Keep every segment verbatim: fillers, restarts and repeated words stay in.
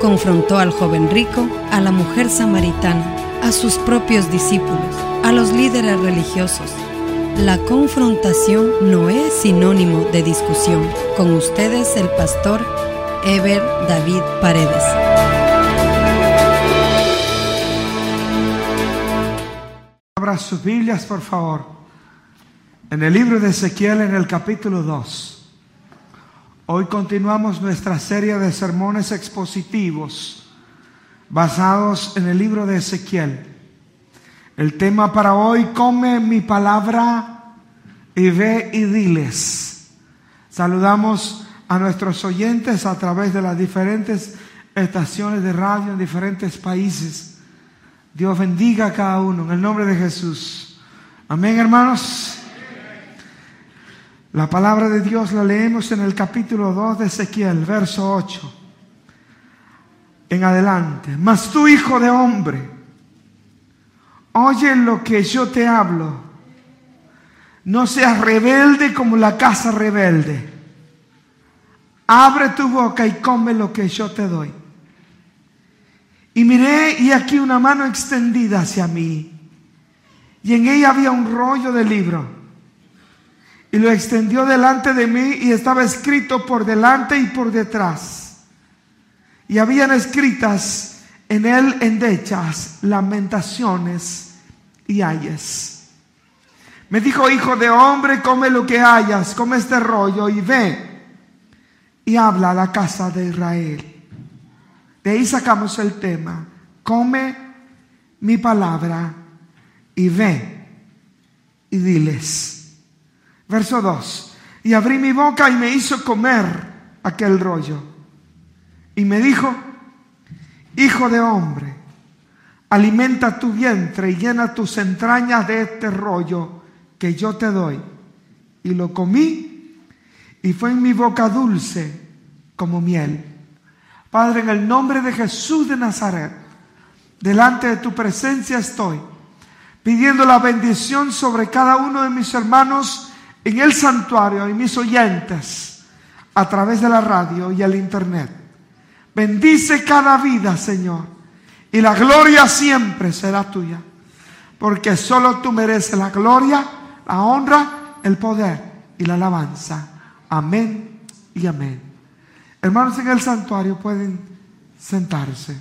confrontó al joven rico, a la mujer samaritana, a sus propios discípulos, a los líderes religiosos. La confrontación no es sinónimo de discusión. Con ustedes el pastor Eber David Paredes. Abra sus Biblias, por favor, en el libro de Ezequiel, en el capítulo dos. Hoy continuamos nuestra serie de sermones expositivos basados en el libro de Ezequiel. El tema para hoy: come mi palabra y ve y diles. Saludamos a nuestros oyentes a través de las diferentes estaciones de radio en diferentes países. Dios bendiga a cada uno en el nombre de Jesús. Amén, hermanos. La palabra de Dios la leemos en el capítulo dos de Ezequiel, verso ocho en adelante. Mas tú, hijo de hombre, oye lo que yo te hablo. No seas rebelde como la casa rebelde. Abre tu boca y come lo que yo te doy. Y miré, y aquí una mano extendida hacia mí, y en ella había un rollo de libro. Y lo extendió delante de mí, y estaba escrito por delante y por detrás. Y habían escritas en él endechas, lamentaciones y ayes. Me dijo: hijo de hombre, come lo que hayas, come este rollo y ve y habla a la casa de Israel. De ahí sacamos el tema: come mi palabra y ve y diles. Verso dos: y abrí mi boca y me hizo comer aquel rollo. Y me dijo: hijo de hombre, alimenta tu vientre y llena tus entrañas de este rollo que yo te doy. Y lo comí, y fue en mi boca dulce como miel. Padre, en el nombre de Jesús de Nazaret, delante de tu presencia estoy, pidiendo la bendición sobre cada uno de mis hermanos en el santuario y mis oyentes a través de la radio y el internet. Bendice cada vida, Señor, y la gloria siempre será tuya, porque solo tú mereces la gloria, la honra, el poder y la alabanza. Amén y amén. Hermanos, en el santuario pueden sentarse.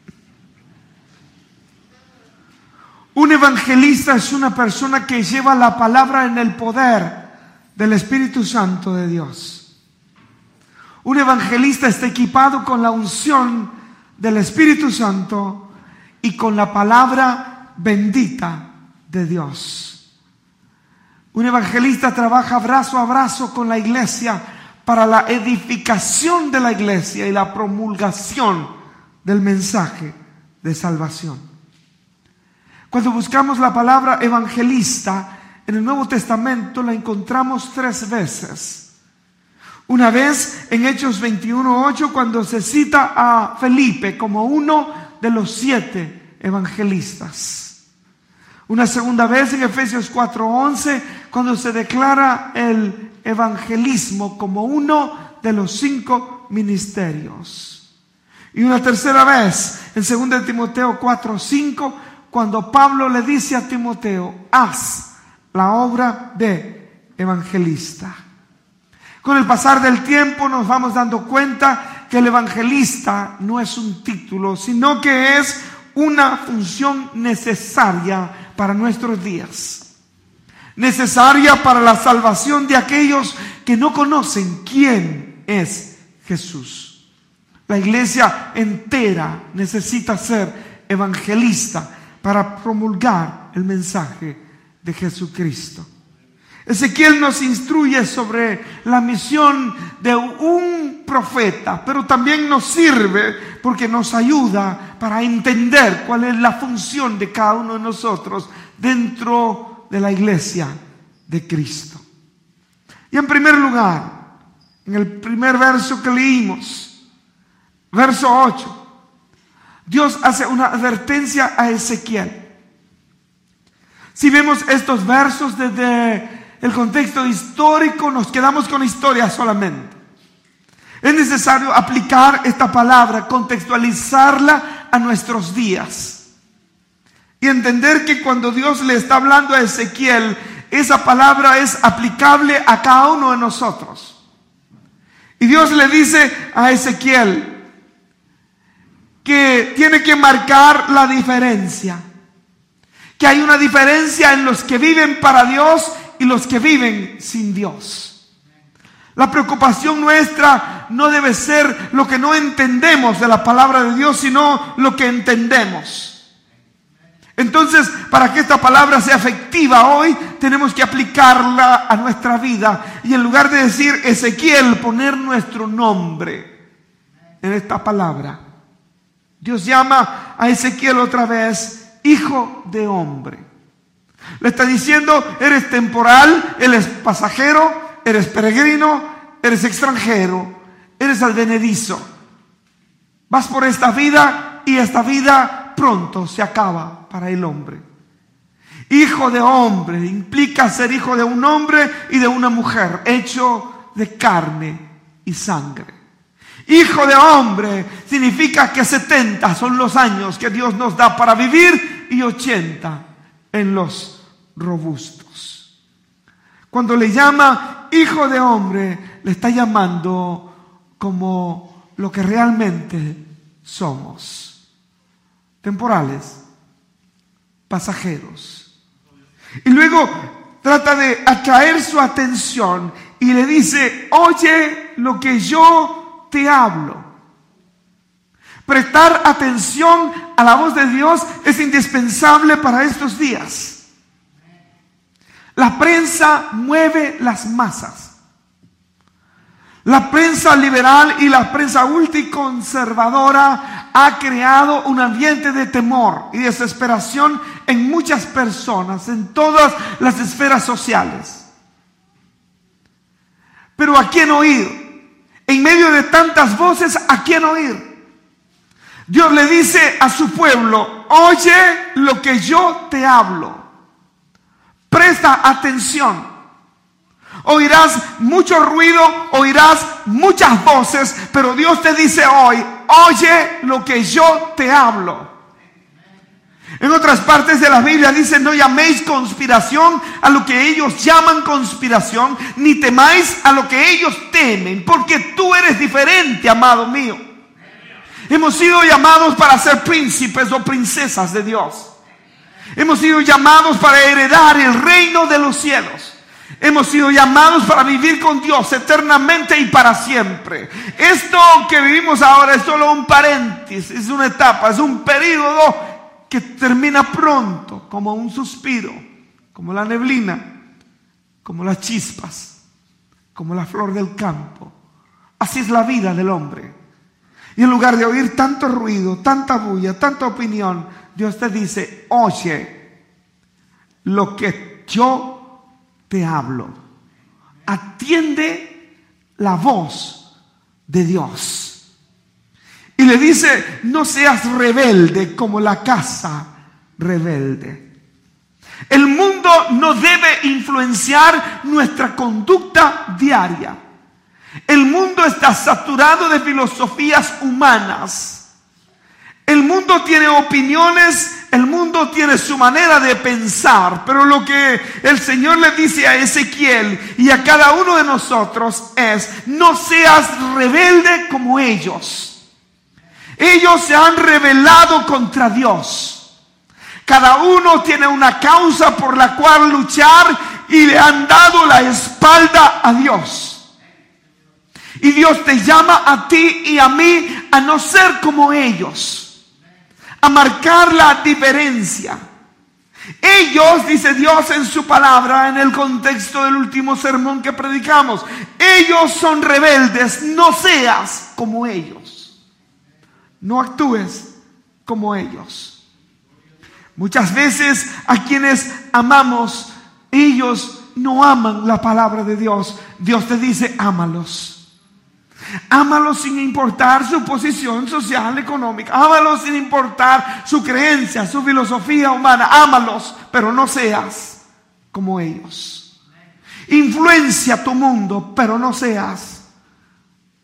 Un evangelista es una persona que lleva la palabra en el poder del Espíritu Santo de Dios. Un evangelista está equipado con la unción del Espíritu Santo y con la palabra bendita de Dios. Un evangelista trabaja brazo a brazo con la iglesia para la edificación de la iglesia y la promulgación del mensaje de salvación. Cuando buscamos la palabra evangelista en el Nuevo Testamento, la encontramos tres veces. Una vez en Hechos veintiuno ocho, cuando se cita a Felipe como uno de los siete evangelistas. Una segunda vez en Efesios cuatro once, cuando se declara el evangelismo como uno de los cinco ministerios. Y una tercera vez en segunda de Timoteo cuatro cinco, cuando Pablo le dice a Timoteo: haz la obra de evangelista. Con el pasar del tiempo nos vamos dando cuenta que el evangelista no es un título, sino que es una función necesaria para nuestros días. Necesaria para la salvación de aquellos que no conocen quién es Jesús. La iglesia entera necesita ser evangelista para promulgar el mensaje de Jesucristo. Ezequiel nos instruye sobre la misión de un profeta, pero también nos sirve porque nos ayuda para entender cuál es la función de cada uno de nosotros dentro de la iglesia de Cristo. Y en primer lugar, en el primer verso que leímos, verso ocho, Dios hace una advertencia a Ezequiel. Si vemos estos versos desde el contexto histórico, nos quedamos con historia solamente. Es necesario aplicar esta palabra, contextualizarla a nuestros días y entender que cuando Dios le está hablando a Ezequiel, esa palabra es aplicable a cada uno de nosotros. Y Dios le dice a Ezequiel que tiene que marcar la diferencia, que hay una diferencia en los que viven para Dios y los que viven sin Dios. La preocupación nuestra no debe ser lo que no entendemos de la palabra de Dios, sino lo que entendemos. Entonces, para que esta palabra sea efectiva hoy, tenemos que aplicarla a nuestra vida. Y en lugar de decir Ezequiel, poner nuestro nombre en esta palabra. Dios llama a Ezequiel otra vez, hijo de hombre. Le está diciendo, eres temporal, eres pasajero, eres peregrino, eres extranjero, eres advenedizo. Vas por esta vida y esta vida pronto se acaba para el hombre. Hijo de hombre implica ser hijo de un hombre y de una mujer, hecho de carne y sangre. Hijo de hombre significa que setenta son los años que Dios nos da para vivir y ochenta en los robustos. Cuando le llama hijo de hombre, le está llamando como lo que realmente somos. Temporales, pasajeros. Y luego trata de atraer su atención y le dice, oye lo que yo te hablo. Prestar atención a la voz de Dios es indispensable para estos días. La prensa mueve las masas. La prensa liberal y la prensa ultraconservadora ha creado un ambiente de temor y desesperación en muchas personas, en todas las esferas sociales. Pero ¿a quién oír? En medio de tantas voces, ¿a quién oír? Dios le dice a su pueblo, oye lo que yo te hablo. Presta atención. Oirás mucho ruido, oirás muchas voces, pero Dios te dice hoy, oye lo que yo te hablo. En otras partes de la Biblia dice, no llaméis conspiración a lo que ellos llaman conspiración, ni temáis a lo que ellos temen, porque tú eres diferente, amado mío. Hemos sido llamados para ser príncipes o princesas de Dios. Hemos sido llamados para heredar el reino de los cielos. Hemos sido llamados para vivir con Dios eternamente y para siempre. Esto que vivimos ahora es solo un paréntesis, es una etapa, es un periodo que termina pronto, como un suspiro, como la neblina, como las chispas, como la flor del campo. Así es la vida del hombre. Y en lugar de oír tanto ruido, tanta bulla, tanta opinión, Dios te dice, oye lo que yo te hablo. Atiende la voz de Dios. Y le dice, no seas rebelde como la casa rebelde. El mundo no debe influenciar nuestra conducta diaria. El mundo está saturado de filosofías humanas. El mundo tiene opiniones, el mundo tiene su manera de pensar, pero lo que el Señor le dice a Ezequiel y a cada uno de nosotros es, no seas rebelde como ellos. Ellos se han rebelado contra Dios. Cada uno tiene una causa por la cual luchar y le han dado la espalda a Dios. Y Dios te llama a ti y a mí a no ser como ellos. A marcar la diferencia. Ellos, dice Dios en su palabra, en el contexto del último sermón que predicamos, ellos son rebeldes, no seas como ellos. No actúes como ellos. Muchas veces a quienes amamos, ellos no aman la palabra de Dios. Dios te dice, ámalos. Ámalos sin importar su posición social, económica. Ámalos sin importar su creencia, su filosofía humana. Ámalos, pero no seas como ellos. Influencia tu mundo, pero no seas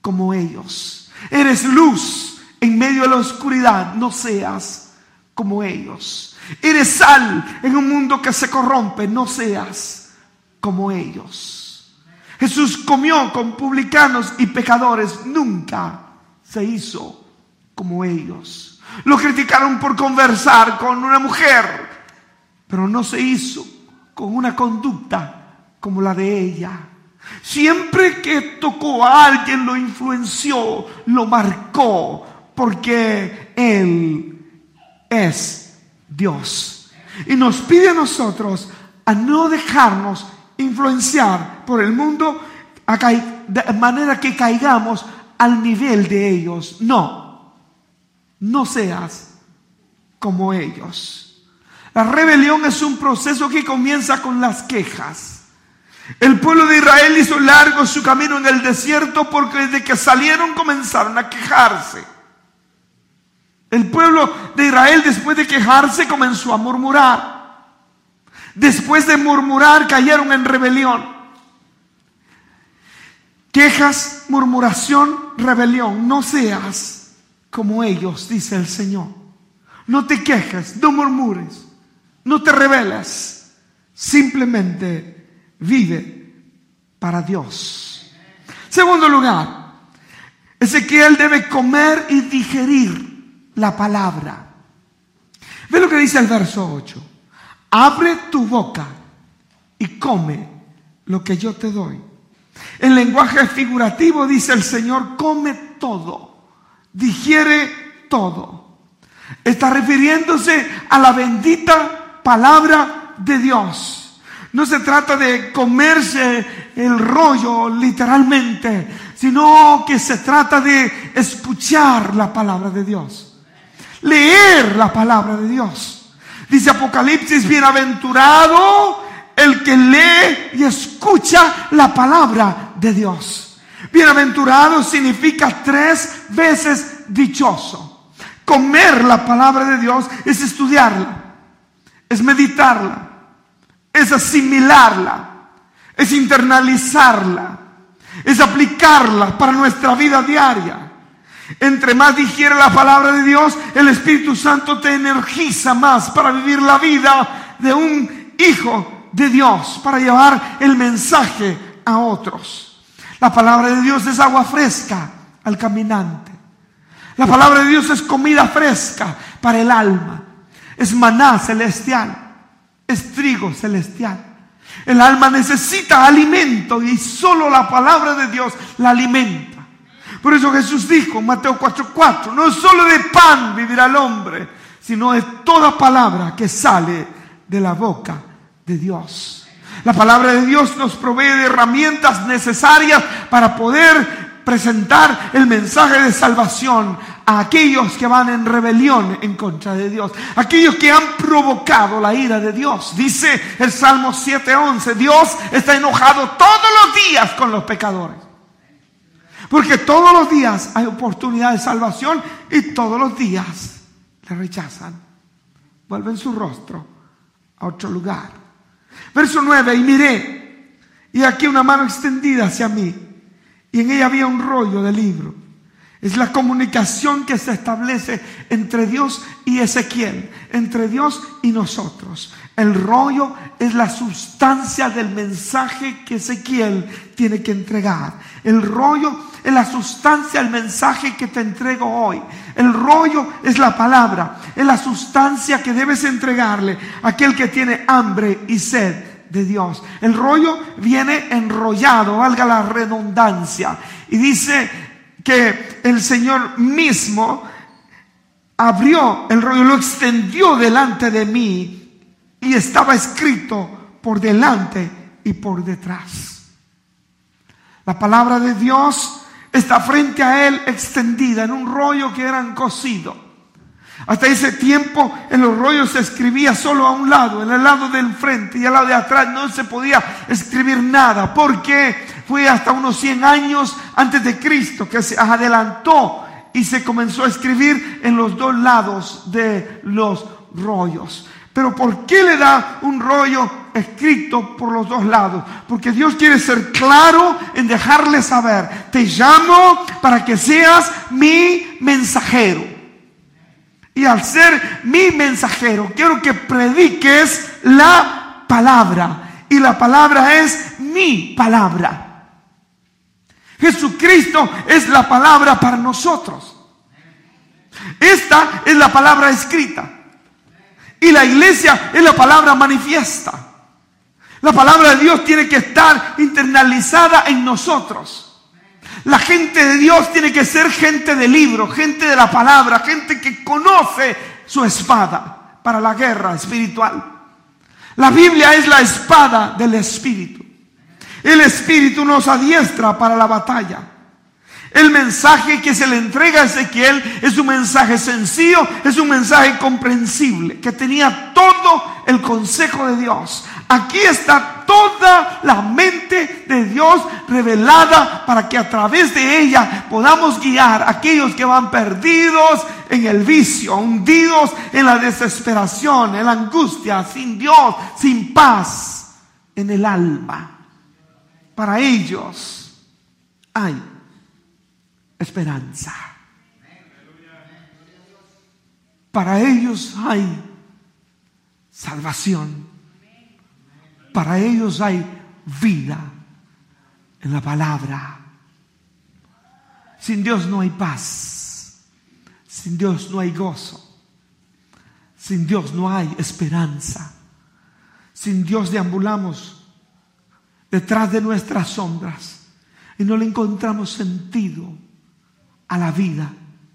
como ellos. Eres luz en medio de la oscuridad, no seas como ellos. Eres sal en un mundo que se corrompe, no seas como ellos. Jesús comió con publicanos y pecadores, nunca se hizo como ellos. Lo criticaron por conversar con una mujer, pero no se hizo con una conducta como la de ella. Siempre que tocó a alguien lo influenció, lo marcó, porque Él es Dios. Y nos pide a nosotros a no dejarnos influenciar por el mundo de manera que caigamos al nivel de ellos. No, no seas como ellos. La rebelión es un proceso que comienza con las quejas. El pueblo de Israel hizo largo su camino en el desierto porque desde que salieron comenzaron a quejarse. El pueblo de Israel, después de quejarse, comenzó a murmurar. Después de murmurar, cayeron en rebelión. Quejas, murmuración, rebelión. No seas como ellos, dice el Señor. No te quejes, no murmures, no te rebeles. Simplemente vive para Dios. Segundo lugar, Ezequiel debe comer y digerir la palabra. Ve lo que dice el verso ocho. Abre tu boca y come lo que yo te doy. En lenguaje figurativo dice el Señor, come todo, digiere todo. Está refiriéndose a la bendita palabra de Dios. No se trata de comerse el rollo literalmente, sino que se trata de escuchar la palabra de Dios, leer la palabra de Dios. Dice Apocalipsis, bienaventurado el que lee y escucha la palabra de Dios. Bienaventurado significa tres veces dichoso. Comer la palabra de Dios es estudiarla, es meditarla, es asimilarla, es internalizarla, es aplicarla para nuestra vida diaria. Entre más digiere la palabra de Dios, el Espíritu Santo te energiza más para vivir la vida de un hijo de Dios, para llevar el mensaje a otros. La palabra de Dios es agua fresca al caminante. La palabra de Dios es comida fresca para el alma. Es maná celestial. Es trigo celestial. El alma necesita alimento y solo la palabra de Dios la alimenta. Por eso Jesús dijo en Mateo cuatro cuatro, no solo de pan vivirá el hombre, sino de toda palabra que sale de la boca de Dios. La palabra de Dios nos provee de herramientas necesarias para poder presentar el mensaje de salvación a aquellos que van en rebelión en contra de Dios, aquellos que han provocado la ira de Dios. Dice el Salmo siete once, Dios está enojado todos los días con los pecadores, porque todos los días hay oportunidad de salvación y todos los días le rechazan, vuelven su rostro a otro lugar. Verso nueve, y miré, y aquí una mano extendida hacia mí, y en ella había un rollo de libro. Es la comunicación que se establece entre Dios y Ezequiel, entre Dios y nosotros. El rollo es la sustancia del mensaje que Ezequiel tiene que entregar. El rollo es la sustancia del mensaje que te entrego hoy. El rollo es la palabra, es la sustancia que debes entregarle a aquel que tiene hambre y sed de Dios. El rollo viene enrollado, valga la redundancia, y dice que el Señor mismo abrió el rollo, lo extendió delante de mí y estaba escrito por delante y por detrás. La palabra de Dios está frente a él extendida en un rollo que eran cosido. Hasta ese tiempo en los rollos se escribía solo a un lado, en el lado del frente, y al lado de atrás no se podía escribir nada, porque fue hasta unos cien años antes de Cristo que se adelantó y se comenzó a escribir en los dos lados de los rollos. Pero ¿por qué le da un rollo escrito por los dos lados, porque Dios quiere ser claro en dejarle saber: te llamo para que seas mi mensajero. Y al ser mi mensajero, quiero que prediques la palabra. Y la palabra es mi palabra. Jesucristo es la palabra para nosotros. Esta es la palabra escrita. Y la iglesia es la palabra manifiesta. La palabra de Dios tiene que estar internalizada en nosotros. La gente de Dios tiene que ser gente de libro, gente de la palabra, gente que conoce su espada para la guerra espiritual. La Biblia es la espada del Espíritu. El Espíritu nos adiestra para la batalla. El mensaje que se le entrega a Ezequiel es un mensaje sencillo, es un mensaje comprensible, que tenía todo el consejo de Dios. Aquí está toda la mente de Dios revelada para que a través de ella podamos guiar a aquellos que van perdidos en el vicio, hundidos en la desesperación, en la angustia, sin Dios, sin paz en el alma. Para ellos hay esperanza. Para ellos hay salvación. Para ellos hay vida en la palabra. Sin Dios no hay paz. Sin Dios no hay gozo. Sin Dios no hay esperanza. Sin Dios deambulamos detrás de nuestras sombras y no le encontramos sentido a la vida.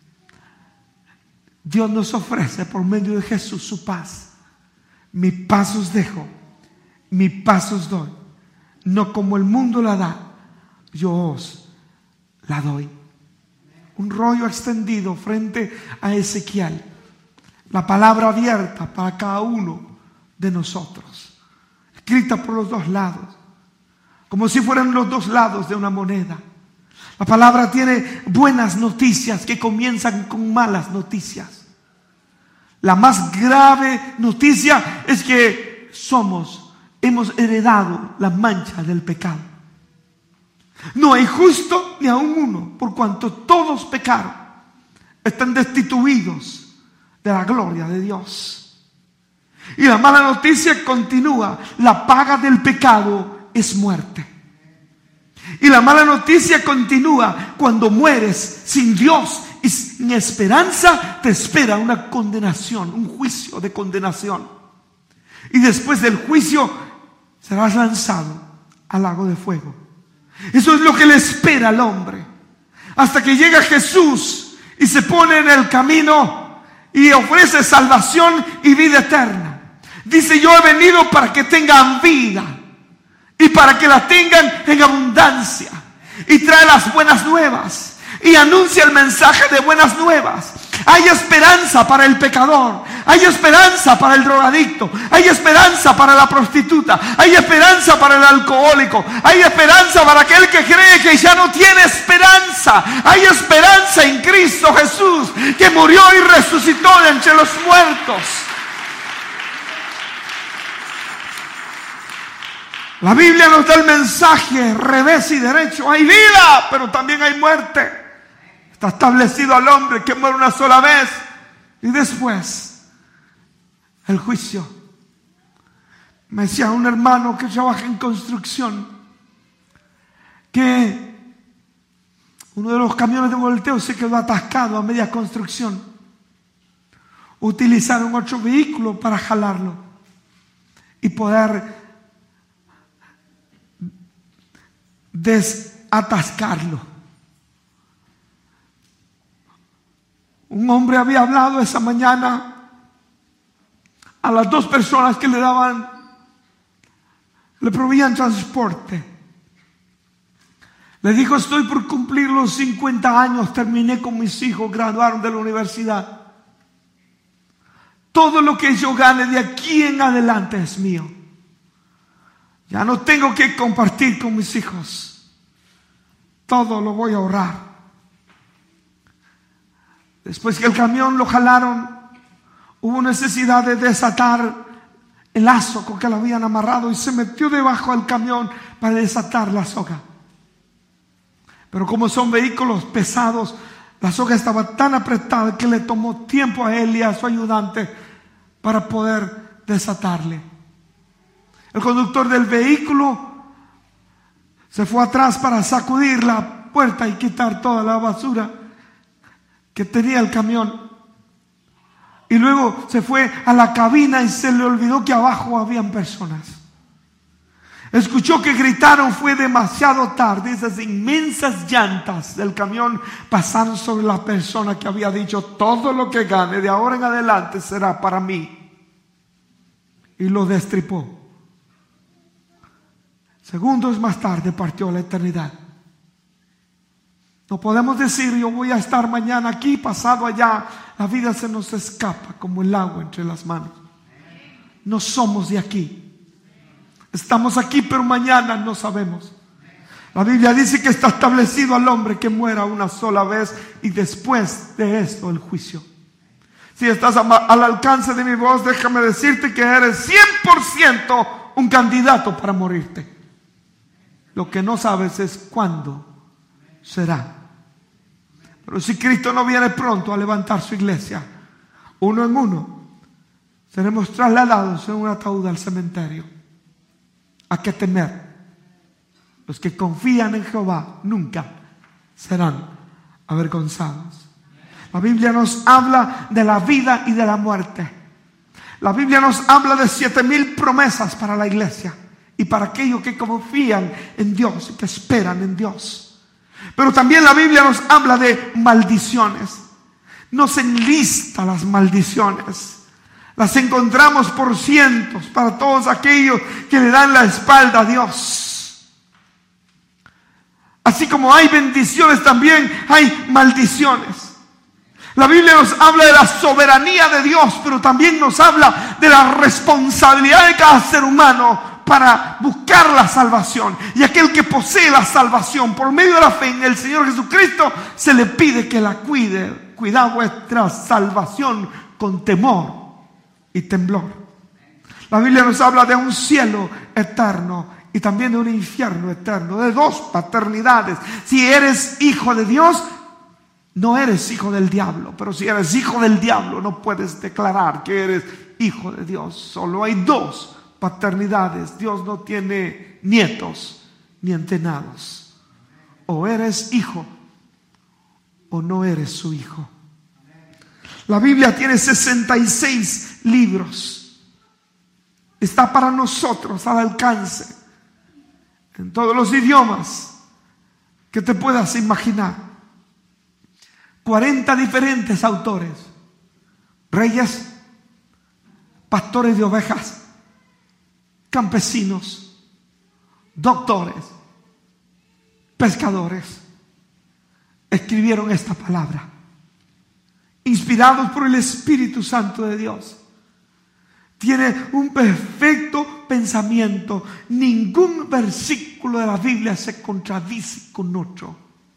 Dios nos ofrece por medio de Jesús su paz. Mi paz os dejo, mi paz os doy. No como el mundo la da, yo os la doy. Un rollo extendido frente a Ezequiel. La palabra abierta para cada uno de nosotros. Escrita por los dos lados. Como si fueran los dos lados de una moneda. La palabra tiene buenas noticias que comienzan con malas noticias. La más grave noticia es que somos, hemos heredado la mancha del pecado. No hay justo ni aun uno, por cuanto todos pecaron, están destituidos de la gloria de Dios. Y la mala noticia continúa: la paga del pecado es muerte. Y la mala noticia continúa: cuando mueres sin Dios y sin esperanza, te espera una condenación, un juicio de condenación. Y después del juicio serás lanzado al lago de fuego. Eso es lo que le espera al hombre, hasta que llega Jesús y se pone en el camino y ofrece salvación y vida eterna. Dice: yo he venido para que tengan vida y para que la tengan en abundancia. Y trae las buenas nuevas y anuncia el mensaje de buenas nuevas. Hay esperanza para el pecador, hay esperanza para el drogadicto, hay esperanza para la prostituta, hay esperanza para el alcohólico, hay esperanza para aquel que cree que ya no tiene esperanza. Hay esperanza en Cristo Jesús, que murió y resucitó de entre los muertos. La Biblia nos da el mensaje revés y derecho. Hay vida, pero también hay muerte. Está establecido al hombre que muere una sola vez y después el juicio. Me decía un hermano que trabaja en construcción que uno de los camiones de volteo se quedó atascado a media construcción. Utilizaron otro vehículo para jalarlo y poder desatascarlo. Un hombre había hablado esa mañana a las dos personas que le daban, le proveían transporte. Le dijo: estoy por cumplir los cincuenta años, terminé con mis hijos, graduaron de la universidad. Todo lo que yo gane de aquí en adelante es mío. Ya no tengo que compartir con mis hijos. Todo lo voy a ahorrar. Después que el camión lo jalaron, hubo necesidad de desatar el lazo con que lo habían amarrado y se metió debajo del camión para desatar la soga. Pero como son vehículos pesados, la soga estaba tan apretada que le tomó tiempo a él y a su ayudante para poder desatarle. El conductor del vehículo se fue atrás para sacudir la puerta y quitar toda la basura que tenía el camión. Y luego se fue a la cabina y se le olvidó que abajo habían personas. Escuchó que gritaron, fue demasiado tarde. Esas inmensas llantas del camión pasaron sobre la persona que había dicho: todo lo que gane de ahora en adelante será para mí. Y lo destripó. Segundos más tarde partió a la eternidad. No podemos decir: yo voy a estar mañana aquí, pasado allá. La vida se nos escapa como el agua entre las manos. No somos de aquí. Estamos aquí, pero mañana no sabemos. La Biblia dice que está establecido al hombre que muera una sola vez y después de esto el juicio. Si estás al alcance de mi voz, déjame decirte que eres cien por ciento un candidato para morirte. Lo que no sabes es cuándo será. Pero si Cristo no viene pronto a levantar su iglesia, uno en uno, seremos trasladados en un ataúd al cementerio. ¿A qué temer? Los que confían en Jehová nunca serán avergonzados. La Biblia nos habla de la vida y de la muerte. La Biblia nos habla de siete mil promesas para la iglesia y para aquellos que confían en Dios y que esperan en Dios. Pero también la Biblia nos habla de maldiciones. Nos enlista las maldiciones. Las encontramos por cientos para todos aquellos que le dan la espalda a Dios. Así como hay bendiciones, también hay maldiciones. La Biblia nos habla de la soberanía de Dios, pero también nos habla de la responsabilidad de cada ser humano para buscar la salvación. Y aquel que posee la salvación por medio de la fe en el Señor Jesucristo, se le pide que la cuide. Cuidad vuestra salvación con temor y temblor. La Biblia nos habla de un cielo eterno y también de un infierno eterno, de dos paternidades. Si eres hijo de Dios, no eres hijo del diablo. Pero si eres hijo del diablo, no puedes declarar que eres hijo de Dios. Solo hay dos paternidades. Dios no tiene nietos ni antenados. O eres hijo o no eres su hijo. La Biblia tiene sesenta y seis libros. Está para nosotros al alcance, en todos los idiomas que te puedas imaginar. cuarenta diferentes autores, reyes, pastores de ovejas, campesinos, doctores, pescadores, escribieron esta palabra, inspirados por el Espíritu Santo de Dios. Tiene un perfecto pensamiento. Ningún versículo de la Biblia se contradice con otro.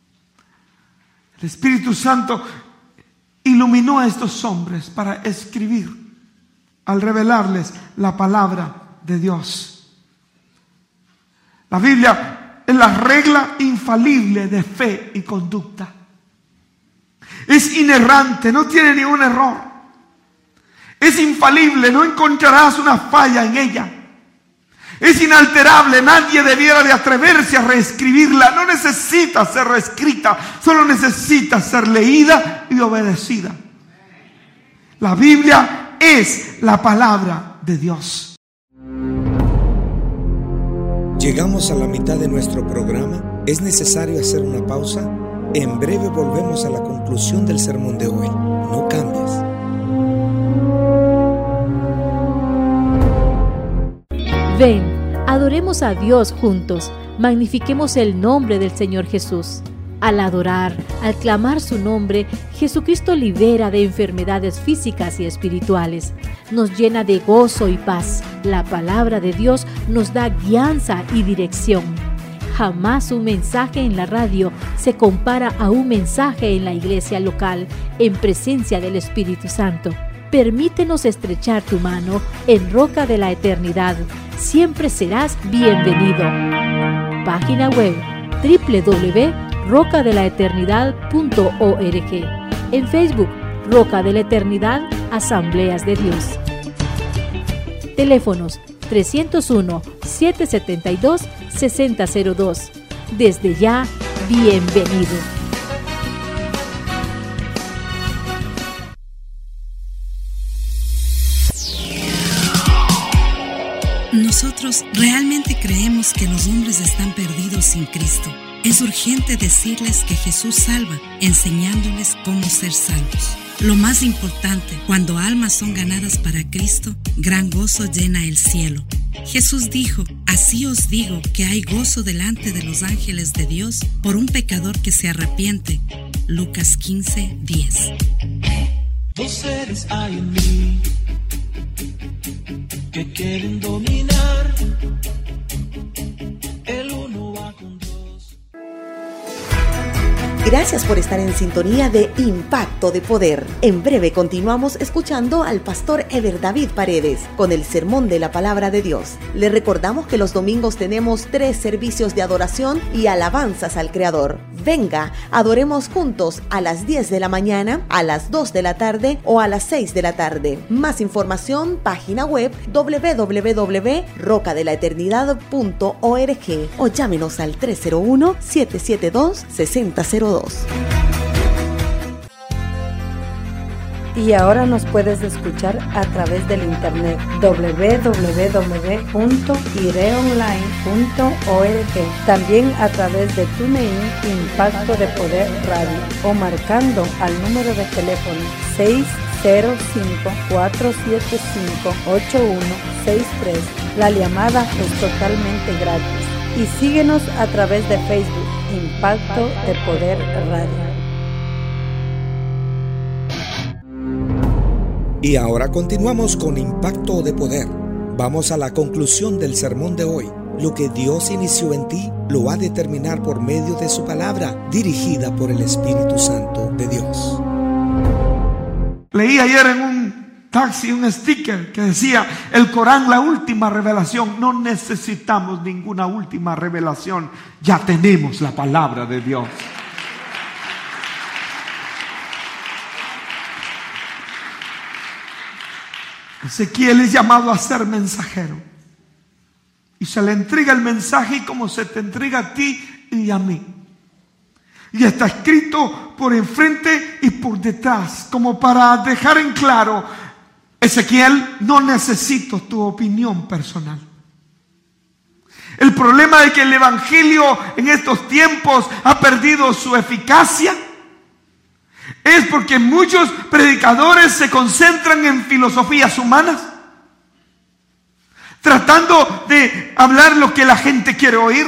El Espíritu Santo iluminó a estos hombres para escribir, al revelarles la palabra de Dios. La Biblia es la regla infalible de fe y conducta. Es inerrante, no tiene ningún error. Es infalible, no encontrarás una falla en ella. Es inalterable, nadie debiera de atreverse a reescribirla. No necesita ser reescrita, solo necesita ser leída y obedecida. La Biblia es la palabra de Dios. Llegamos a la mitad de nuestro programa. ¿Es necesario hacer una pausa? En breve volvemos a la conclusión del sermón de hoy. No cambies. Ven, adoremos a Dios juntos, magnifiquemos el nombre del Señor Jesús. Al adorar, al clamar su nombre, Jesucristo libera de enfermedades físicas y espirituales, nos llena de gozo y paz. La palabra de Dios nos da guianza y dirección. Jamás un mensaje en la radio se compara a un mensaje en la iglesia local, en presencia del Espíritu Santo. Permítenos estrechar tu mano en Roca de la Eternidad. Siempre serás bienvenido. Página web doble u doble u doble u punto roca de la eternidad punto org. En Facebook, Roca de la Eternidad, Asambleas de Dios. Teléfonos trescientos uno, setecientos setenta y dos, sesenta cero dos. Desde ya, bienvenido. Nosotros realmente creemos que los hombres están perdidos sin Cristo. Es urgente decirles que Jesús salva, enseñándoles cómo ser salvos. Lo más importante, cuando almas son ganadas para Cristo, gran gozo llena el cielo. Jesús dijo: así os digo que hay gozo delante de los ángeles de Dios por un pecador que se arrepiente. Lucas quince, diez. Dos seres hay en mí que quieren dominar. El uno va con Dios. Gracias por estar en sintonía de Impacto de Poder. En breve continuamos escuchando al pastor Eber David Paredes con el sermón de la palabra de Dios. Le recordamos que los domingos tenemos tres servicios de adoración y alabanzas al Creador. Venga, adoremos juntos a las diez de la mañana, a las dos de la tarde o a las seis de la tarde. Más información, página web doble u doble u doble u punto roca de la eternidad punto org o llámenos al tres cero uno, siete siete dos, seis cero cero dos. Y ahora nos puedes escuchar a través del internet doble u doble u doble u punto ireonline punto org, también a través de TuneIn Impacto de Poder Radio o marcando al número de teléfono seis cero cinco, cuatro siete cinco, ocho uno seis tres. La llamada es totalmente gratis y síguenos a través de Facebook Impacto de Poder Radio. Y ahora continuamos con Impacto de Poder. Vamos a la conclusión del sermón de hoy. Lo que Dios inició en ti, lo ha de terminar por medio de su palabra, dirigida por el Espíritu Santo de Dios. Leí ayer en un taxi un sticker que decía: el Corán, la última revelación. No necesitamos ninguna última revelación, ya tenemos la palabra de Dios. Ezequiel es llamado a ser mensajero y se le entrega el mensaje como se te entrega a ti y a mí. Y está escrito por enfrente y por detrás, como para dejar en claro: Ezequiel, no necesito tu opinión personal. El problema de que el evangelio en estos tiempos ha perdido su eficacia es porque muchos predicadores se concentran en filosofías humanas, tratando de hablar lo que la gente quiere oír,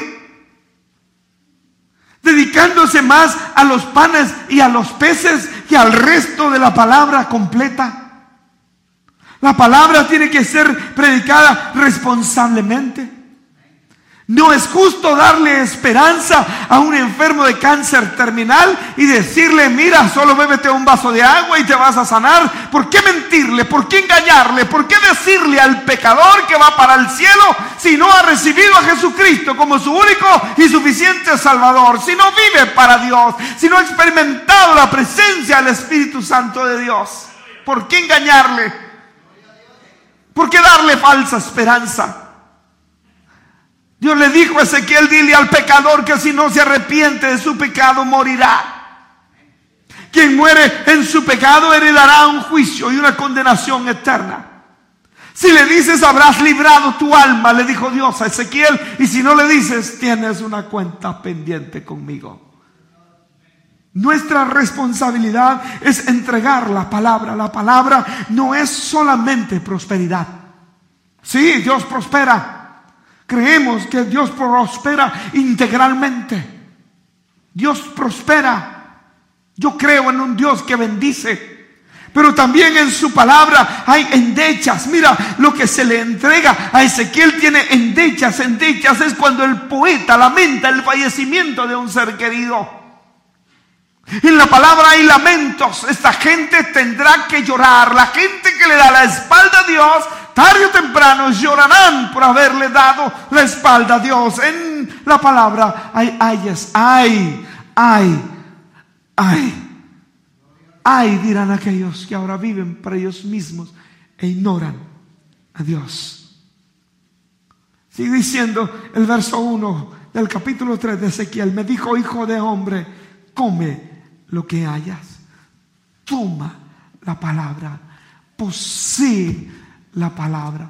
dedicándose más a los panes y a los peces que al resto de la palabra completa. La palabra tiene que ser predicada responsablemente. No es justo darle esperanza a un enfermo de cáncer terminal y decirle: mira, solo bébete un vaso de agua y te vas a sanar. ¿Por qué mentirle? ¿Por qué engañarle? ¿Por qué decirle al pecador que va para el cielo si no ha recibido a Jesucristo como su único y suficiente Salvador? Si no vive para Dios, si no ha experimentado la presencia del Espíritu Santo de Dios. ¿Por qué engañarle? ¿Por qué darle falsa esperanza? Dios le dijo a Ezequiel: dile al pecador que si no se arrepiente de su pecado morirá. Quien muere en su pecado heredará un juicio y una condenación eterna. Si le dices, habrás librado tu alma, le dijo Dios a Ezequiel, y si no le dices, tienes una cuenta pendiente conmigo. Nuestra responsabilidad es entregar la palabra. La palabra no es solamente prosperidad. Sí, Dios prospera. Creemos que Dios prospera integralmente. Dios prospera. Yo creo en un Dios que bendice. Pero también en su palabra hay endechas. Mira lo que se le entrega a Ezequiel. Tiene endechas. Endechas es cuando el poeta lamenta el fallecimiento de un ser querido. En la palabra hay lamentos. Esta gente tendrá que llorar. La gente que le da la espalda a Dios, tarde o temprano llorarán por haberle dado la espalda a Dios. En la palabra hay ayes, ay, ay, ay. Ay, dirán aquellos que ahora viven para ellos mismos e ignoran a Dios. Sigue diciendo el verso uno del capítulo tres de Ezequiel. Me dijo, hijo de hombre, come lo que hayas. Toma la palabra. Posee la palabra.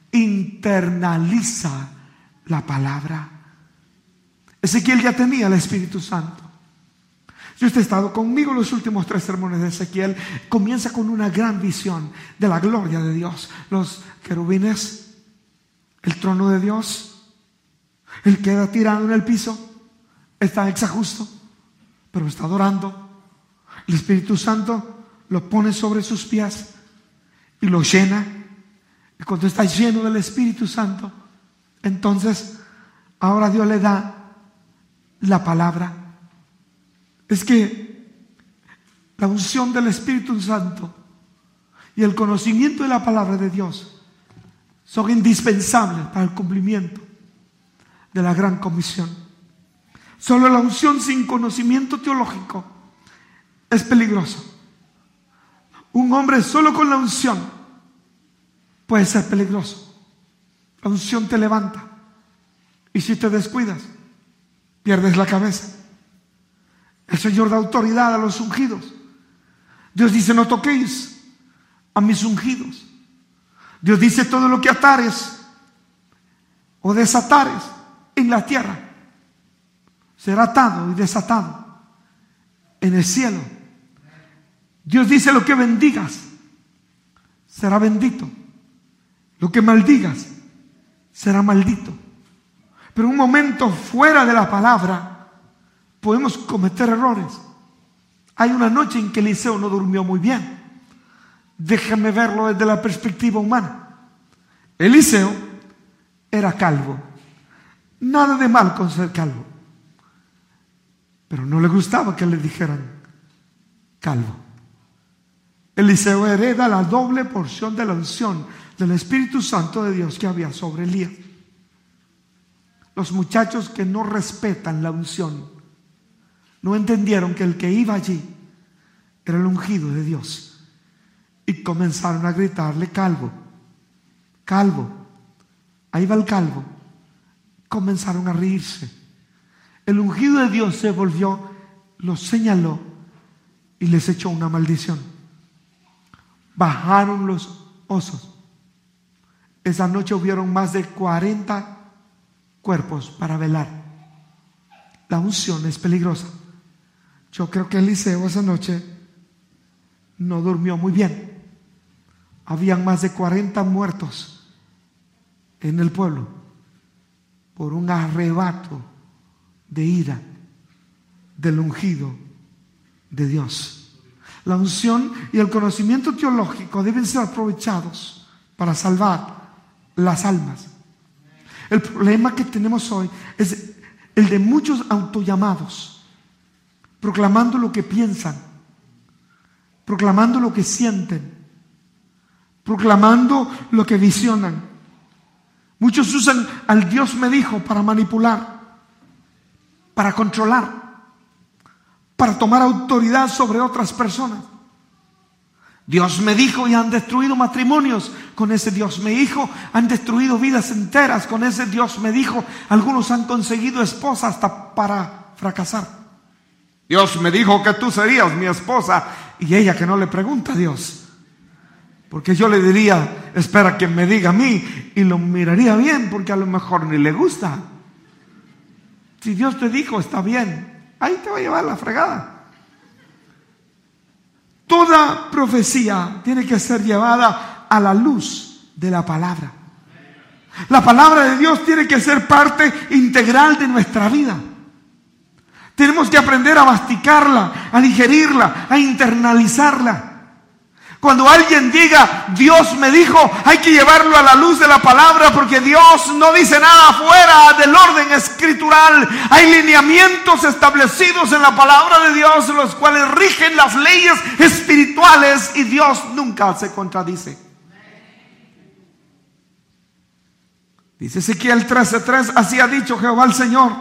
Internaliza la palabra. Ezequiel ya tenía el Espíritu Santo. Si usted ha estado conmigo los últimos tres sermones de Ezequiel, comienza con una gran visión de la gloria de Dios. Los querubines, el trono de Dios, él queda tirado en el piso, está exajusto, pero está adorando. El Espíritu Santo lo pone sobre sus pies y lo llena. Y cuando está lleno del Espíritu Santo, entonces ahora Dios le da la palabra. Es que la unción del Espíritu Santo y el conocimiento de la palabra de Dios son indispensables para el cumplimiento de la gran comisión. Solo la unción sin conocimiento teológico es peligroso. Un hombre solo con la unción puede ser peligroso. La unción te levanta y si te descuidas, pierdes la cabeza. El Señor da autoridad a los ungidos. Dios dice, no toquéis a mis ungidos. Dios dice, todo lo que atares o desatares en la tierra será atado y desatado en el cielo. Dios dice, lo que bendigas será bendito. Lo que maldigas será maldito. Pero un momento fuera de la palabra podemos cometer errores. Hay una noche en que Eliseo no durmió muy bien. Déjame verlo desde la perspectiva humana. Eliseo era calvo. Nada de mal con ser calvo. Pero no le gustaba que le dijeran calvo. Eliseo hereda la doble porción de la unción del Espíritu Santo de Dios que había sobre Elías. Los muchachos que no respetan la unción no entendieron que el que iba allí era el ungido de Dios. Y comenzaron a gritarle, calvo, calvo, ahí va el calvo. Comenzaron a reírse. El ungido de Dios se volvió, los señaló y les echó una maldición. Bajaron los osos. Esa noche hubieron más de cuarenta cuerpos para velar. La unción es peligrosa. Yo creo que Eliseo esa noche no durmió muy bien. Habían más de cuarenta muertos en el pueblo por un arrebato de ira del ungido de Dios. La unción y el conocimiento teológico deben ser aprovechados para salvar las almas. El problema que tenemos hoy es el de muchos autollamados, proclamando lo que piensan, proclamando lo que sienten, proclamando lo que visionan. Muchos usan al Dios me dijo para manipular, para controlar, para tomar autoridad sobre otras personas. Dios me dijo y han destruido matrimonios con ese Dios me dijo, han destruido vidas enteras con ese Dios me dijo. Algunos han conseguido esposa hasta para fracasar. Dios me dijo que tú serías mi esposa y ella que no le pregunta a Dios, porque yo le diría, espera que me diga a mí, y lo miraría bien porque a lo mejor ni le gusta. Si Dios te dijo está bien, ahí te va a llevar la fregada. Toda profecía tiene que ser llevada a la luz de la palabra. La palabra de Dios tiene que ser parte integral de nuestra vida. Tenemos que aprender a masticarla, a digerirla, a internalizarla. Cuando alguien diga, Dios me dijo, hay que llevarlo a la luz de la palabra, porque Dios no dice nada fuera del orden escritural. Hay lineamientos establecidos en la palabra de Dios, los cuales rigen las leyes espirituales, y Dios nunca se contradice. Dice Ezequiel trece tres, así ha dicho Jehová el Señor: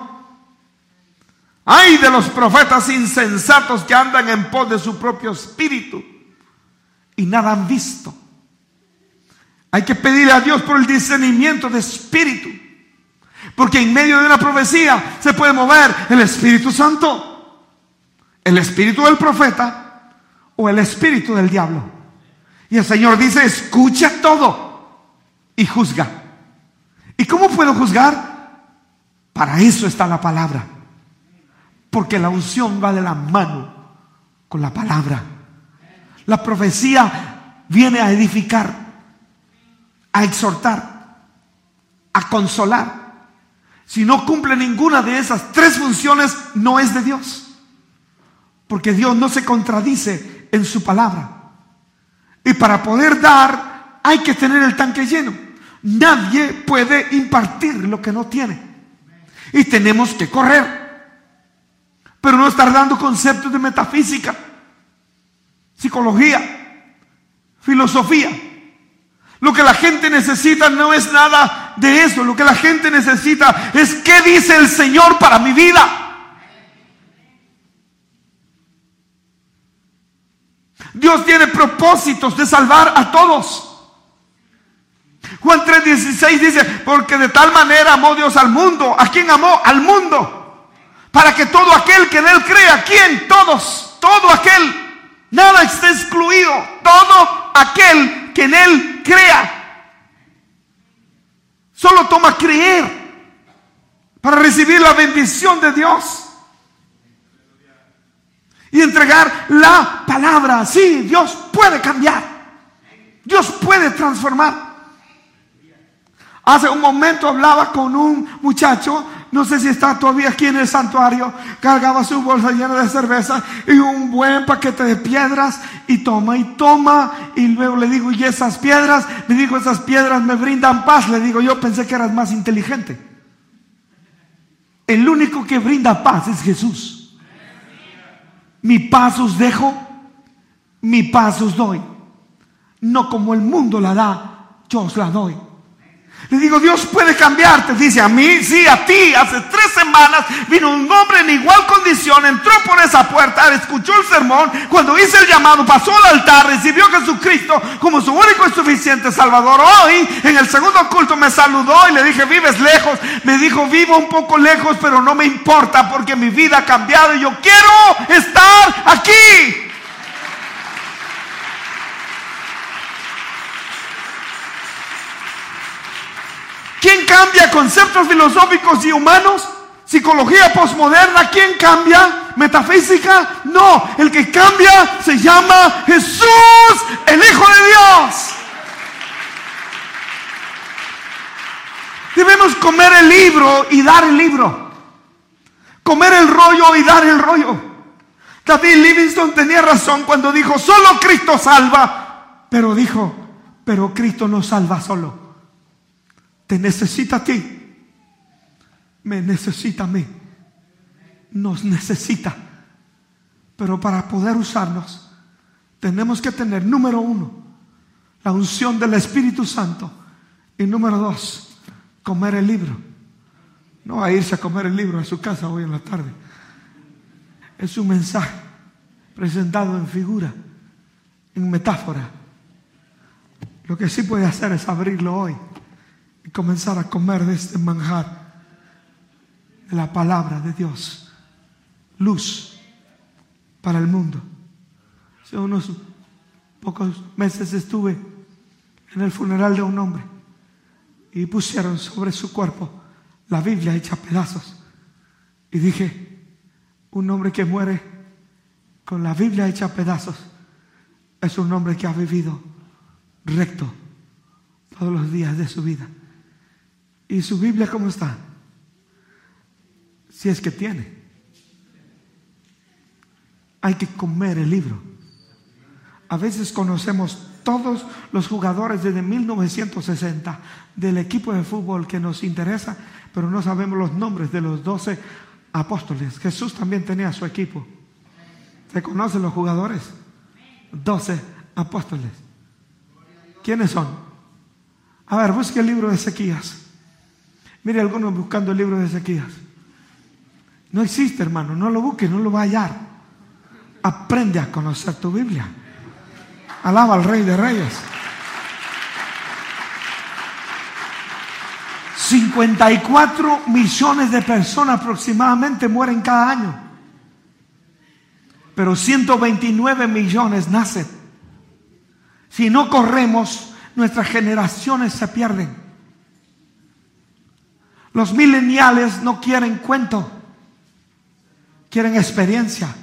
ay de los profetas insensatos que andan en pos de su propio espíritu y nada han visto. Hay que pedirle a Dios por el discernimiento de espíritu, porque en medio de una profecía se puede mover el Espíritu Santo, el espíritu del profeta o el espíritu del diablo. Y el Señor dice: escucha todo y juzga. ¿Y cómo puedo juzgar? Para eso está la palabra, porque la unción va de la mano con la palabra. La profecía viene a edificar, a exhortar, a consolar. Si no cumple ninguna de esas tres funciones, no es de Dios, porque Dios no se contradice en su palabra. Y para poder dar, hay que tener el tanque lleno. Nadie puede impartir lo que no tiene, y tenemos que correr, pero no estar dando conceptos de metafísica, psicología, filosofía. Lo que la gente necesita no es nada de eso. Lo que la gente necesita es: ¿qué dice el Señor para mi vida? Dios tiene propósitos de salvar a todos. Juan tres dieciséis dice: porque de tal manera amó Dios al mundo. ¿A quién amó? Al mundo, para que todo aquel que en él crea. ¿Quién? Todos, todo aquel. Nada está excluido. Todo aquel que en él crea. Solo toma creer para recibir la bendición de Dios y entregar la palabra. Sí, Dios puede cambiar. Dios puede transformar. Hace un momento hablaba con un muchacho, no sé si está todavía aquí en el santuario, cargaba su bolsa llena de cerveza y un buen paquete de piedras, y toma y toma, y luego le digo: ¿y esas piedras? Me dijo: esas piedras me brindan paz. Le digo: yo pensé que eras más inteligente. El único que brinda paz es Jesús. Mi paz os dejo, mi paz os doy. No como el mundo la da, yo os la doy. Le digo: Dios puede cambiarte. Dice: a mí, sí, a ti. Hace tres semanas vino un hombre en igual condición, entró por esa puerta, escuchó el sermón. Cuando hice el llamado, pasó al altar, recibió a Jesucristo como su único y suficiente Salvador. Hoy, en el segundo culto, me saludó y le dije: ¿vives lejos? Me dijo: vivo un poco lejos, pero no me importa, porque mi vida ha cambiado y yo quiero estar aquí. ¿Quién cambia conceptos filosóficos y humanos? Psicología posmoderna. ¿Quién cambia? ¿Metafísica? No, el que cambia se llama Jesús, el Hijo de Dios. Debemos comer el libro y dar el libro, comer el rollo y dar el rollo. David Livingstone tenía razón cuando dijo: solo Cristo salva. Pero dijo: pero Cristo no salva solo. Te necesita a ti, me necesita a mí, nos necesita. Pero para poder usarnos, tenemos que tener, número uno, la unción del Espíritu Santo, y número dos, comer el libro. No va a irse a comer el libro a su casa hoy en la tarde. Es un mensaje presentado en figura, en metáfora. Lo que sí puede hacer es abrirlo hoy y comenzar a comer de este manjar de la palabra de Dios, luz para el mundo. Hace unos pocos meses estuve en el funeral de un hombre y pusieron sobre su cuerpo la Biblia hecha pedazos, y dije: un hombre que muere con la Biblia hecha pedazos es un hombre que ha vivido recto todos los días de su vida. ¿Y su Biblia cómo está? Si es que tiene. Hay que comer el libro. A veces conocemos todos los jugadores desde mil novecientos sesenta del equipo de fútbol que nos interesa, pero no sabemos los nombres de los doce apóstoles. Jesús también tenía su equipo. ¿Se conocen los jugadores? doce apóstoles. ¿Quiénes son? A ver, busque el libro de Ezequías. Mire, algunos buscando el libro de Ezequías. No existe, hermano, no lo busque, no lo va a hallar. Aprende a conocer tu Biblia. Alaba al Rey de Reyes. cincuenta y cuatro millones de personas aproximadamente mueren cada año. Pero ciento veintinueve millones nacen. Si no corremos, nuestras generaciones se pierden. Los millennials no quieren cuento, quieren experiencia.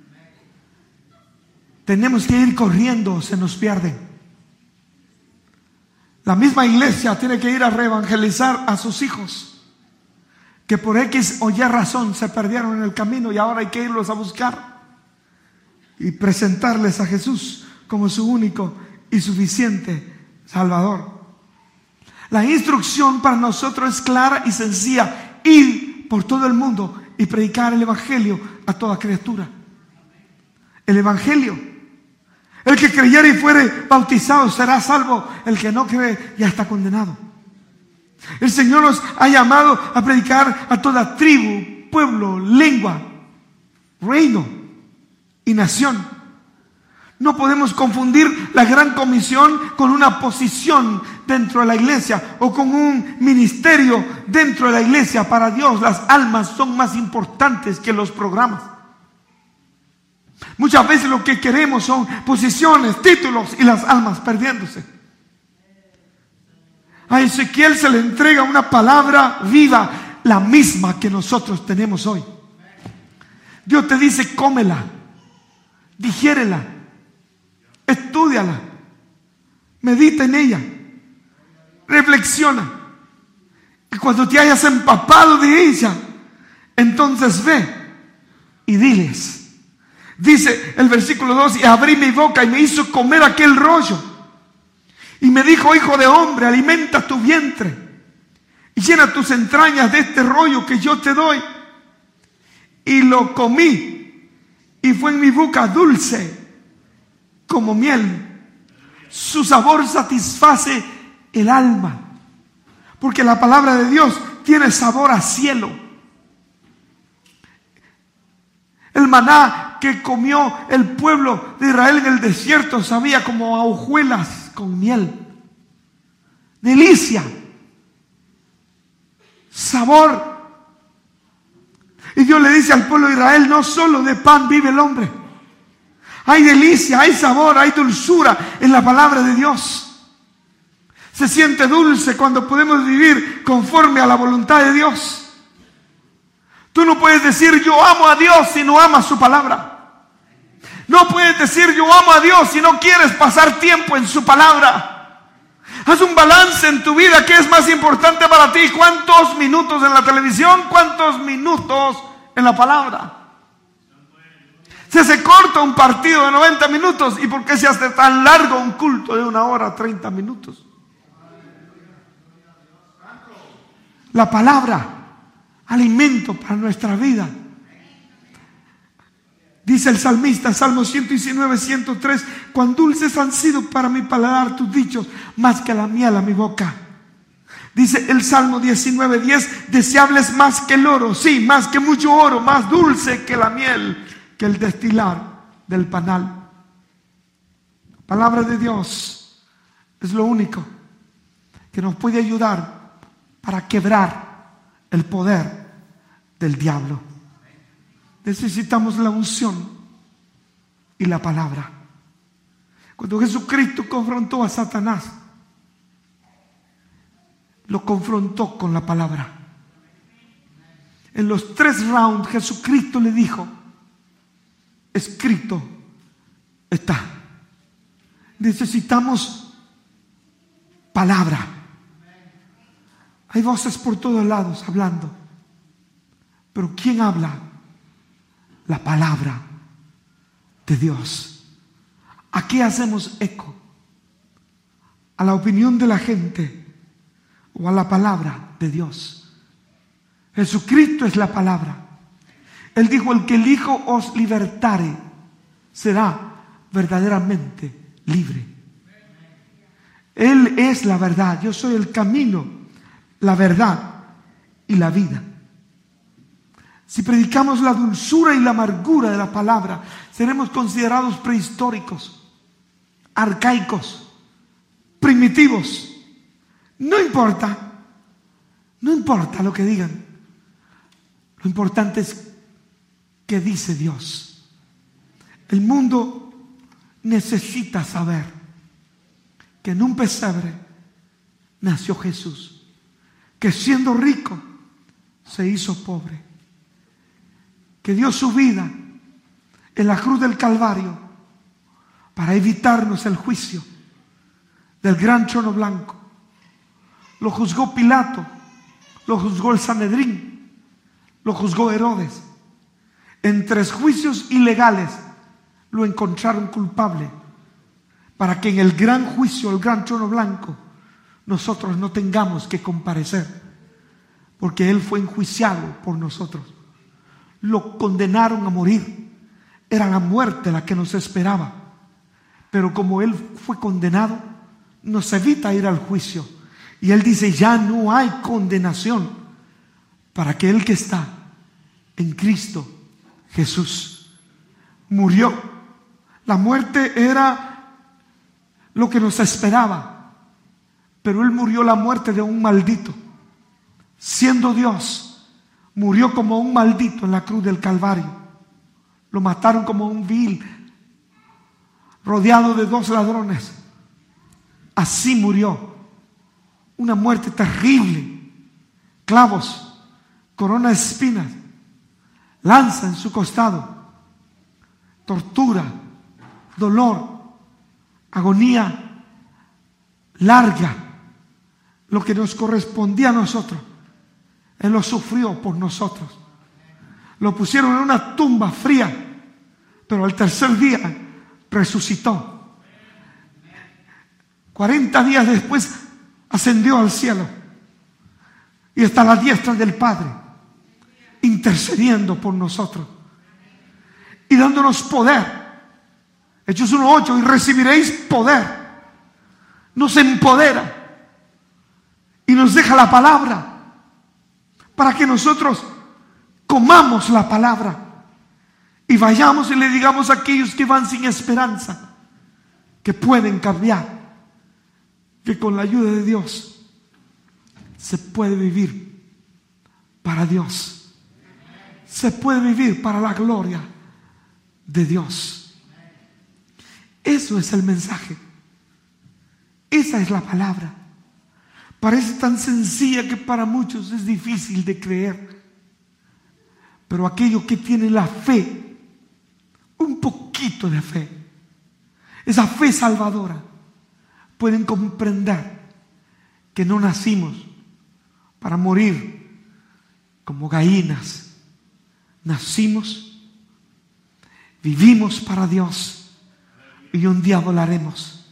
Tenemos que ir corriendo, se nos pierden. La misma iglesia tiene que ir a reevangelizar a sus hijos, que por X o Y razón se perdieron en el camino y ahora hay que irlos a buscar y presentarles a Jesús como su único y suficiente Salvador. La instrucción para nosotros es clara y sencilla: ir por todo el mundo y predicar el Evangelio a toda criatura. El Evangelio. El que creyere y fuere bautizado será salvo. El que no cree ya está condenado. El Señor nos ha llamado a predicar a toda tribu, pueblo, lengua, reino y nación. No podemos confundir la gran comisión con una posición dentro de la iglesia o con un ministerio dentro de la iglesia. Para Dios las almas son más importantes que los programas. Muchas veces lo que queremos son posiciones, títulos y las almas perdiéndose. A Ezequiel se le entrega una palabra viva, la misma que nosotros tenemos hoy. Dios te dice: cómela, digiérela, estúdiala, medita en ella, reflexiona. Y cuando te hayas empapado de ella, entonces ve y diles. Dice el versículo dos: y abrí mi boca y me hizo comer aquel rollo. Y me dijo: hijo de hombre, alimenta tu vientre y llena tus entrañas de este rollo que yo te doy. Y lo comí y fue en mi boca dulce como miel. Su sabor satisface el alma. Porque la palabra de Dios tiene sabor a cielo. El maná que comió el pueblo de Israel en el desierto sabía como a hojuelas con miel. Delicia. Sabor. Y Dios le dice al pueblo de Israel: no solo de pan vive el hombre. Hay delicia, hay sabor, hay dulzura en la palabra de Dios. Se siente dulce cuando podemos vivir conforme a la voluntad de Dios. Tú no puedes decir yo amo a Dios si no amas su palabra. No puedes decir yo amo a Dios si no quieres pasar tiempo en su palabra. Haz un balance en tu vida. ¿Qué es más importante para ti? ¿Cuántos minutos en la televisión? ¿Cuántos minutos en la palabra? Se hace corto un partido de noventa minutos. ¿Y por qué se hace tan largo un culto de una hora, treinta minutos? La palabra, alimento para nuestra vida. Dice el salmista, Salmo ciento diecinueve, ciento tres: cuán dulces han sido para mi paladar tus dichos, más que la miel a mi boca. Dice el Salmo diecinueve, diez: deseables más que el oro, sí, más que mucho oro, más dulce que la miel, que el destilar del panal. La palabra de Dios es lo único que nos puede ayudar para quebrar el poder del diablo. Necesitamos la unción y la palabra. Cuando Jesucristo confrontó a Satanás, lo confrontó con la palabra. En los tres rounds Jesucristo le dijo: escrito está. Necesitamos palabra. Hay voces por todos lados hablando, pero ¿quién habla? La palabra de Dios. ¿A qué hacemos eco? ¿A la opinión de la gente o a la palabra de Dios? Jesucristo es la palabra. Él dijo: el que el Hijo os libertare será verdaderamente libre. Él es la verdad. Yo soy el camino, la verdad y la vida. Si predicamos la dulzura y la amargura de la palabra, seremos considerados prehistóricos, arcaicos, primitivos. No importa, no importa lo que digan. Lo importante es qué dice Dios. El mundo necesita saber que en un pesebre nació Jesús, que siendo rico se hizo pobre, que dio su vida en la cruz del Calvario para evitarnos el juicio del gran trono blanco. Lo juzgó Pilato, lo juzgó el Sanedrín, lo juzgó Herodes. En tres juicios ilegales lo encontraron culpable, para que en el gran juicio, el gran trono blanco, nosotros no tengamos que comparecer, porque Él fue enjuiciado por nosotros. Lo condenaron a morir. Era la muerte la que nos esperaba. Pero como Él fue condenado, nos evita ir al juicio. Y Él dice: ya no hay condenación para aquel que está en Cristo Jesús. Murió. La muerte era lo que nos esperaba, pero Él murió la muerte de un maldito. Siendo Dios, murió como un maldito en la cruz del Calvario. Lo mataron como un vil, rodeado de dos ladrones. Así murió. Una muerte terrible. Clavos, corona de espinas, lanza en su costado, tortura, dolor, agonía larga. Lo que nos correspondía a nosotros, Él lo sufrió por nosotros. Lo pusieron en una tumba fría, pero al tercer día resucitó. Cuarenta días después ascendió al cielo y está a la diestra del Padre, intercediendo por nosotros y dándonos poder. Hechos uno ocho: y recibiréis poder. Nos empodera y nos deja la palabra para que nosotros comamos la palabra y vayamos y le digamos a aquellos que van sin esperanza que pueden cambiar, que con la ayuda de Dios se puede vivir para Dios, se puede vivir para la gloria de Dios. Eso es el mensaje. Esa es la palabra. Parece tan sencilla que para muchos es difícil de creer. Pero aquellos que tienen la fe, un poquito de fe, esa fe salvadora, pueden comprender que no nacimos para morir como gallinas. Nacimos, vivimos para Dios. Y un día volaremos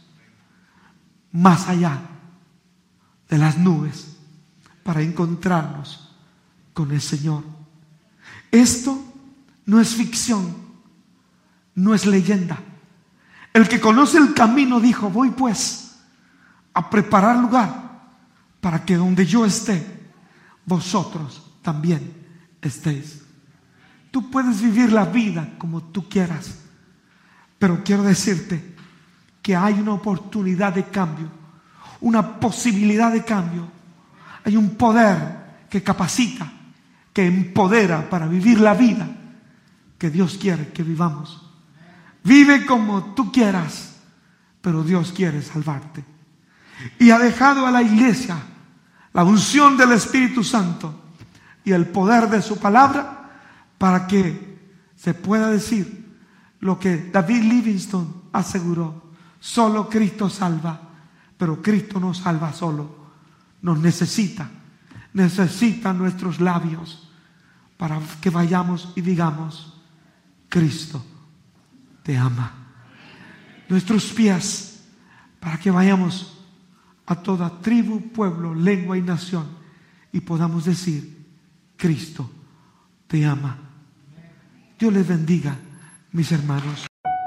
más allá de las nubes para encontrarnos con el Señor. Esto no es ficción, no es leyenda. El que conoce el camino dijo: voy pues a preparar lugar para que donde yo esté, vosotros también estéis. Tú puedes vivir la vida como tú quieras, pero quiero decirte que hay una oportunidad de cambio, una posibilidad de cambio. Hay un poder que capacita, que empodera para vivir la vida que Dios quiere que vivamos. Vive como tú quieras, pero Dios quiere salvarte. Y ha dejado a la iglesia la unción del Espíritu Santo y el poder de su palabra para que se pueda decir lo que David Livingstone aseguró: solo Cristo salva, pero Cristo no salva solo, nos necesita, necesita nuestros labios para que vayamos y digamos: Cristo te ama, nuestros pies, para que vayamos a toda tribu, pueblo, lengua y nación y podamos decir: Cristo te ama. Dios les bendiga, mis hermanos.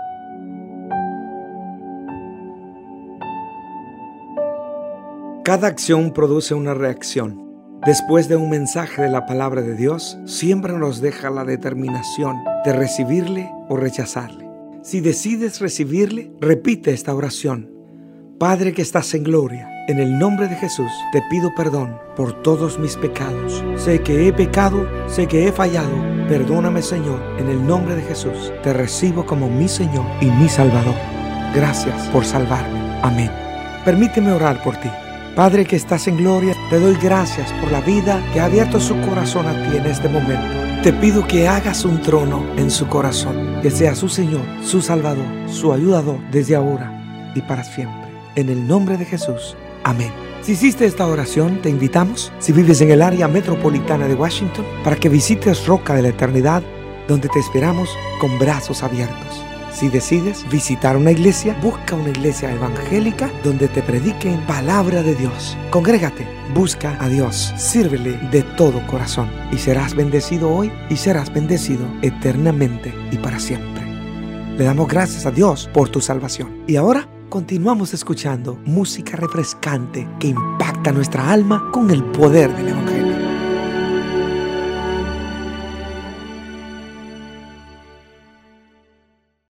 Cada acción produce una reacción. Después de un mensaje de la palabra de Dios, siempre nos deja la determinación de recibirle o rechazarle. Si decides recibirle, repite esta oración: Padre que estás en gloria, en el nombre de Jesús te pido perdón por todos mis pecados. Sé que he pecado, sé que he fallado. Perdóname, Señor, en el nombre de Jesús. Te recibo como mi Señor y mi Salvador. Gracias por salvarme. Amén. Permíteme orar por ti. Padre que estás en gloria, te doy gracias por la vida que ha abierto su corazón a ti en este momento. Te pido que hagas un trono en su corazón, que sea su Señor, su Salvador, su ayudador desde ahora y para siempre. En el nombre de Jesús. Amén. Si hiciste esta oración, te invitamos, si vives en el área metropolitana de Washington, para que visites Roca de la Eternidad, donde te esperamos con brazos abiertos. Si decides visitar una iglesia, busca una iglesia evangélica donde te prediquen palabra de Dios. Congrégate, busca a Dios, sírvele de todo corazón y serás bendecido hoy y serás bendecido eternamente y para siempre. Le damos gracias a Dios por tu salvación. Y ahora continuamos escuchando música refrescante que impacta nuestra alma con el poder del evangelio.